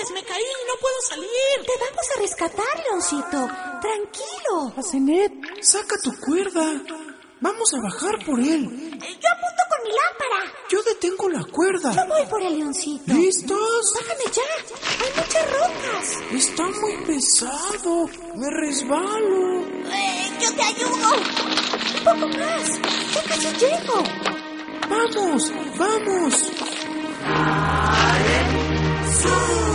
ayudes! ¡Me caí! ¡No puedo salir! Te vamos a rescatar, Leoncito. Tranquilo. Asenet, saca tu cuerda. Vamos a bajar por él. Yo apunto con mi lámpara. Yo detengo la cuerda. Yo voy por el Leoncito. ¿Listos? Bájame ya. Hay muchas rocas. Está muy pesado. Me resbalo. Yo te ayudo. Un poco más. Ya casi llego. ¡Vamos! ¡Vamos! ¡Sube!